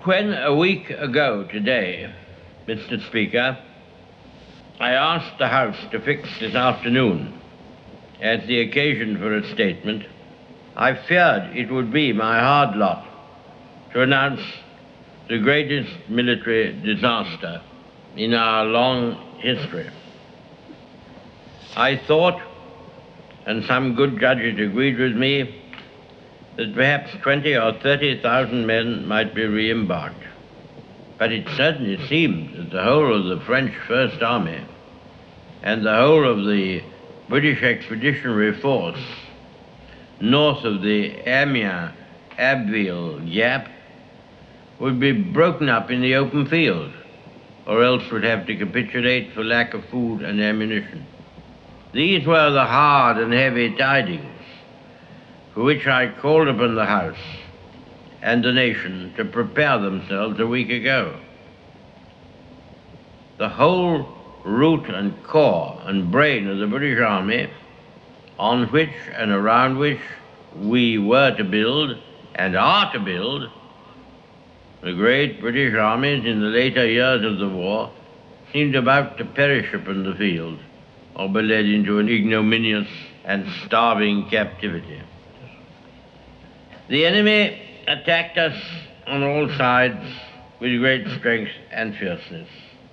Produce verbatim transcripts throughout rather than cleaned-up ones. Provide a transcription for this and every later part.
When a week ago today, Mister Speaker, I asked the House to fix this afternoon as the occasion for a statement, I feared it would be my hard lot to announce the greatest military disaster in our long history. I thought, and some good judges agreed with me, that perhaps twenty or thirty thousand men might be re-embarked. But it certainly seemed that the whole of the French First Army and the whole of the British Expeditionary Force north of the Amiens-Abbeville gap would be broken up in the open field, or else would have to capitulate for lack of food and ammunition. These were the hard and heavy tidings for which I called upon the House and the nation to prepare themselves a week ago. The whole root and core and brain of the British Army, on which and around which we were to build and are to build the great British armies in the later years of the war, seemed about to perish upon the field or be led into an ignominious and starving captivity. The enemy attacked us on all sides with great strength and fierceness,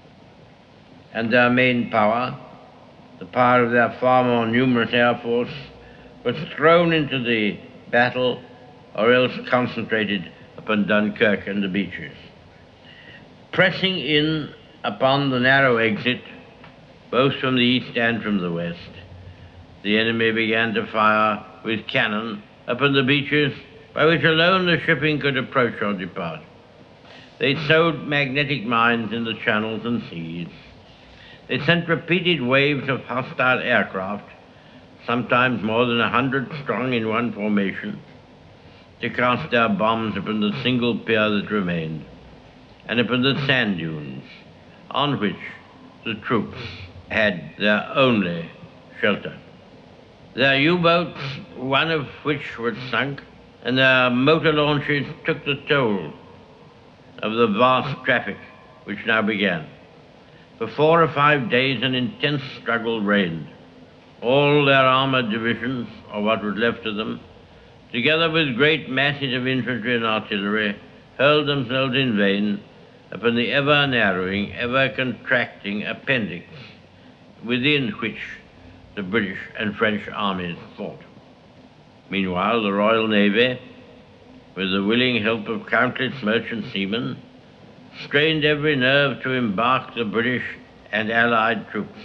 and their main power, the power of their far more numerous air force, was thrown into the battle or else concentrated upon Dunkirk and the beaches. Pressing in upon the narrow exit, both from the east and from the west, the enemy began to fire with cannon upon the beaches by which alone the shipping could approach or depart. They sowed magnetic mines in the channels and seas. They sent repeated waves of hostile aircraft, sometimes more than a hundred strong in one formation, to cast their bombs upon the single pier that remained, and upon the sand dunes on which the troops had their only shelter. Their U-boats, one of which was sunk, and their motor launches took the toll of the vast traffic which now began. For four or five days an intense struggle reigned. All their armored divisions, or what was left of them, together with great masses of infantry and artillery, hurled themselves in vain upon the ever-narrowing, ever-contracting appendix within which the British and French armies fought. Meanwhile, the Royal Navy, with the willing help of countless merchant seamen, strained every nerve to embark the British and Allied troops.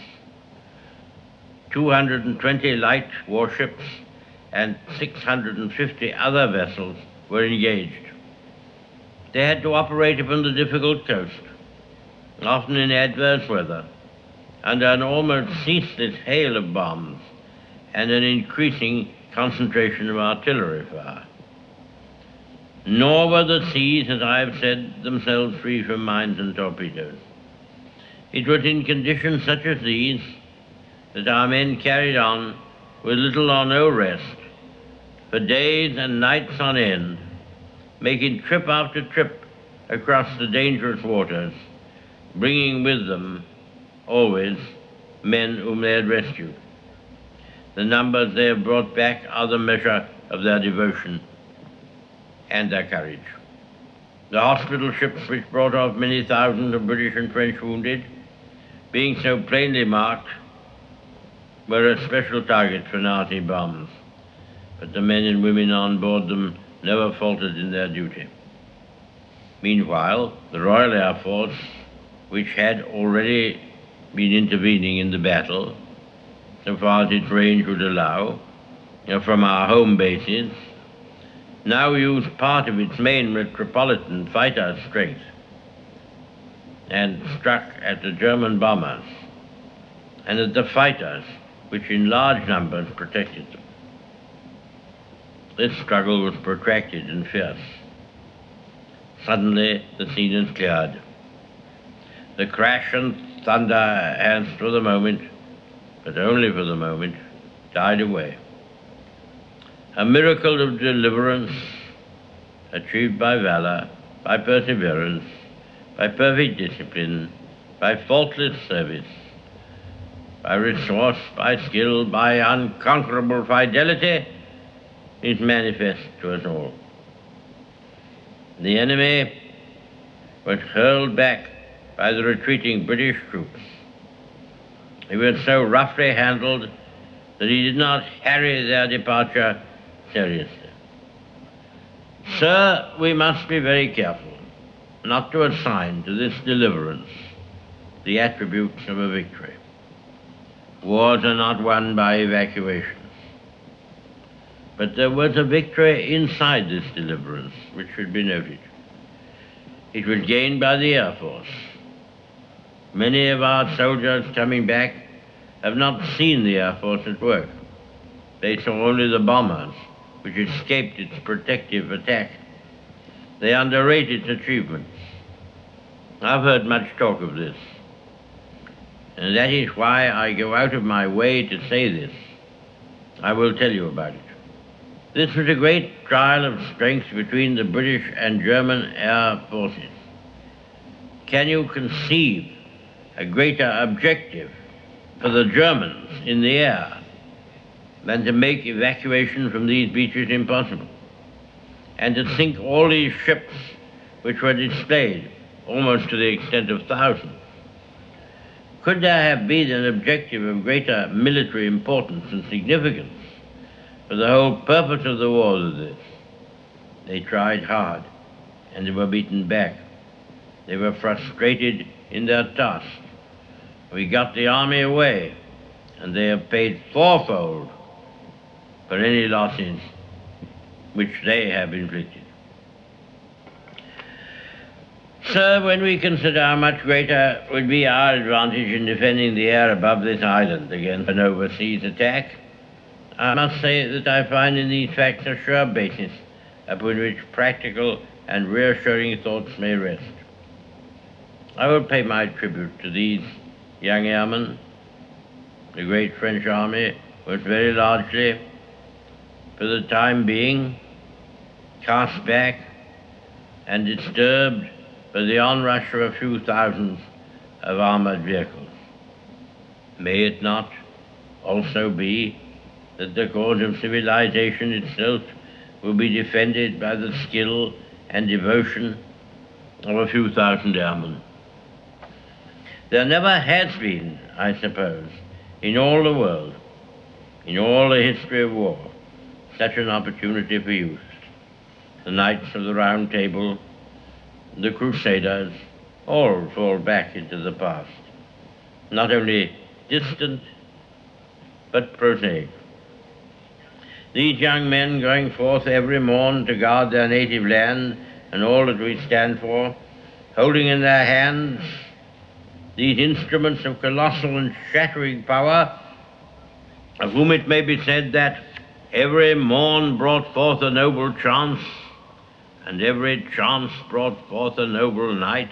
two hundred twenty light warships and six hundred fifty other vessels were engaged. They had to operate upon the difficult coast, often in adverse weather, under an almost ceaseless hail of bombs and an increasing concentration of artillery fire. Nor were the seas, as I have said, themselves free from mines and torpedoes. It was in conditions such as these that our men carried on with little or no rest, for days and nights on end, making trip after trip across the dangerous waters, bringing with them always men whom they had rescued. The numbers they have brought back are the measure of their devotion and their courage. The hospital ships which brought off many thousands of British and French wounded, being so plainly marked, were a special target for Nazi bombs, but the men and women on board them never faltered in their duty. Meanwhile, the Royal Air Force, which had already been intervening in the battle, so far as its range would allow, from our home bases, now used part of its main metropolitan fighter strength and struck at the German bombers and at the fighters which in large numbers protected them. This struggle was protracted and fierce. Suddenly the scene is cleared. The crash and thunder has for the moment, but only for the moment, died away. A miracle of deliverance achieved by valor by perseverance, by perfect discipline, by faultless service, by resource, by skill, by unconquerable fidelity, is manifest to us all. The enemy was hurled back by the retreating British troops. He was so roughly handled that he did not harry their departure seriously. Sir, we must be very careful not to assign to this deliverance the attributes of a victory. Wars are not won by evacuations. But there was a victory inside this deliverance, which should be noted. It was gained by the Air Force. Many of our soldiers coming back have not seen the Air Force at work. They saw only the bombers, which escaped its protective attack. They underrate its achievements. I've heard much talk of this. And that is why I go out of my way to say this. I will tell you about it. This was a great trial of strength between the British and German air forces. Can you conceive a greater objective for the Germans in the air than to make evacuation from these beaches impossible, and to sink all these ships which were displayed almost to the extent of thousands? Could there have been an objective of greater military importance and significance for the whole purpose of the war than this? They tried hard, and they were beaten back. They were frustrated in their task. We got the army away, and they have paid fourfold for any losses which they have inflicted. Sir, when we consider how much greater would be our advantage in defending the air above this island against an overseas attack, I must say that I find in these facts a sure basis upon which practical and reassuring thoughts may rest. I will pay my tribute to these young airmen. The great French army was very largely, for the time being, cast back and disturbed by the onrush of a few thousands of armored vehicles. May it not also be that the cause of civilization itself will be defended by the skill and devotion of a few thousand airmen? There never has been, I suppose, in all the world, in all the history of war, such an opportunity for youth. The Knights of the Round Table, the Crusaders, all fall back into the past, not only distant, but prosaic. These young men going forth every morn to guard their native land and all that we stand for, holding in their hands these instruments of colossal and shattering power, of whom it may be said that every morn brought forth a noble chance, and every chance brought forth a noble night,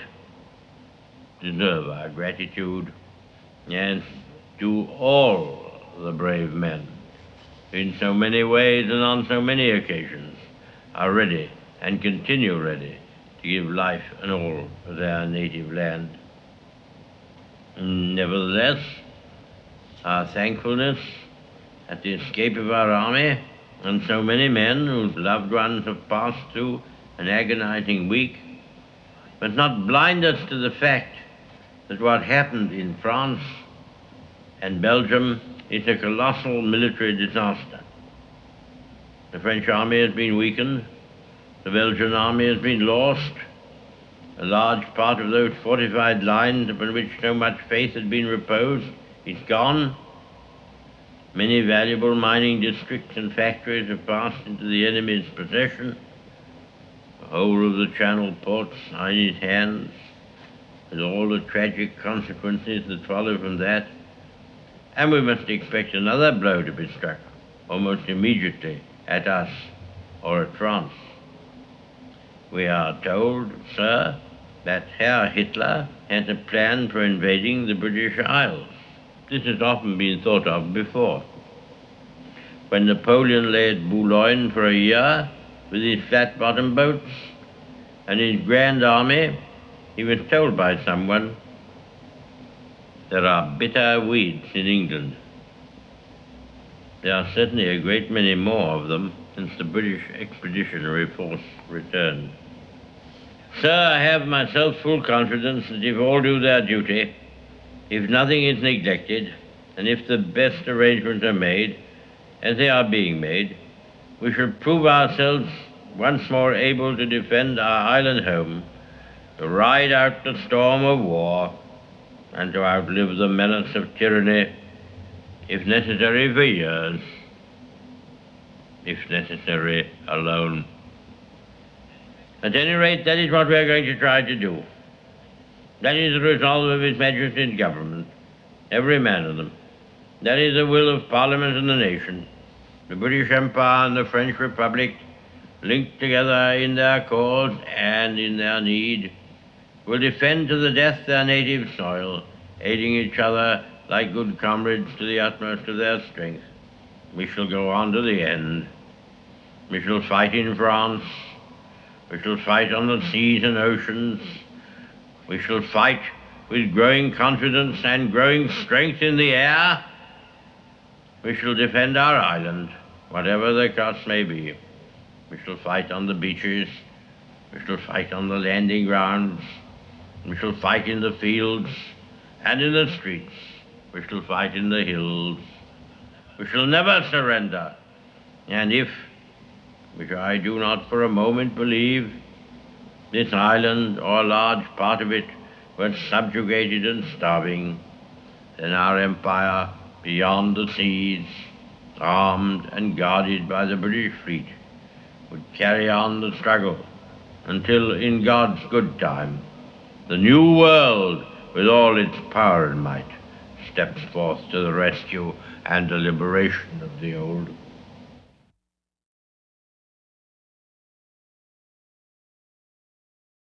deserve our gratitude, and to all the brave men in so many ways and on so many occasions are ready and continue ready to give life and all for their native land. Nevertheless, our thankfulness at the escape of our army and so many men whose loved ones have passed through an agonizing week must not blind us to the fact that what happened in France and Belgium is a colossal military disaster. The French army has been weakened, the Belgian army has been lost, a large part of those fortified lines upon which so much faith had been reposed is gone. Many valuable mining districts and factories have passed into the enemy's possession. The whole of the Channel ports are in his hands, with all the tragic consequences that follow from that. And we must expect another blow to be struck almost immediately at us or at France. We are told, sir, that Herr Hitler has a plan for invading the British Isles. This has often been thought of before. When Napoleon lay at Boulogne for a year with his flat-bottom boats, and his grand army, he was told by someone, there are bitter weeds in England. There are certainly a great many more of them since the British Expeditionary Force returned. Sir, I have myself full confidence that if all do their duty, if nothing is neglected, and if the best arrangements are made, as they are being made, we shall prove ourselves once more able to defend our island home, to ride out the storm of war, and to outlive the menace of tyranny, if necessary for years, if necessary alone. At any rate, that is what we are going to try to do. That is the resolve of His Majesty's government, every man of them. That is the will of Parliament and the nation. The British Empire and the French Republic, linked together in their cause and in their need, will defend to the death their native soil, aiding each other like good comrades to the utmost of their strength. We shall go on to the end. We shall fight in France. We shall fight on the seas and oceans. We shall fight with growing confidence and growing strength in the air. We shall defend our island, whatever the cost may be. We shall fight on the beaches. We shall fight on the landing grounds. We shall fight in the fields and in the streets. We shall fight in the hills. We shall never surrender. And if, which I do not for a moment believe, this island or a large part of it were subjugated and starving, then our empire beyond the seas, armed and guarded by the British fleet, would carry on the struggle until, in God's good time, the new world, with all its power and might, steps forth to the rescue and the liberation of the old.